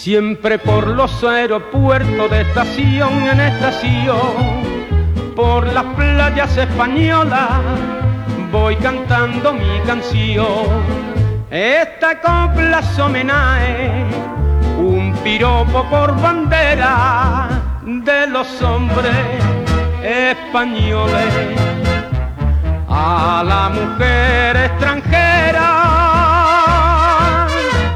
Siempre por los aeropuertos de estación en estación, por las playas españolas, voy cantando mi canción. Esta copla es homenaje, un piropo por bandera de los hombres españoles a la mujer extranjera.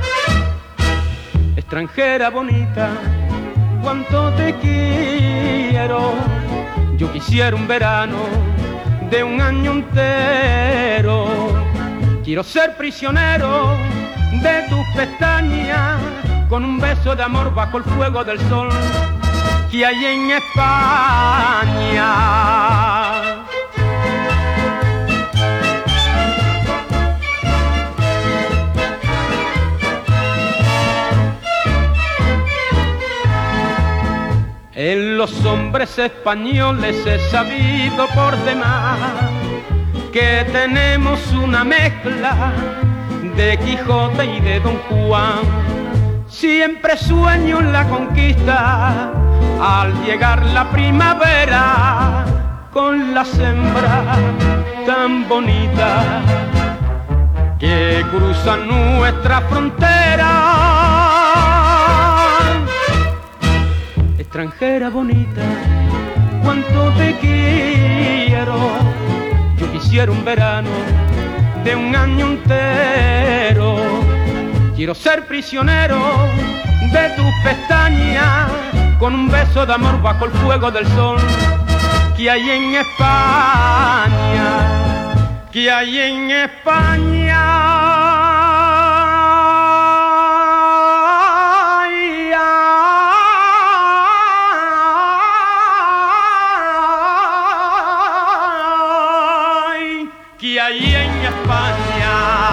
Extranjera bonita, cuánto te quiero. Yo quisiera un verano de un año entero. Quiero ser prisionero de tus pestañas, con un beso de amor bajo el fuego del sol que hay en España. En los hombres españoles he sabido por demás que tenemos una mezcla de Quijote y de Don Juan. Siempre sueño en la conquista al llegar la primavera con las hembras tan bonitas que cruzan nuestra frontera. Extranjera bonita, cuánto te quiero. Yo quisiera un verano de un año entero. Quiero ser prisionero de tus pestañas, con un beso de amor bajo el fuego del sol que hay en España, que hay en España. Que hay en España.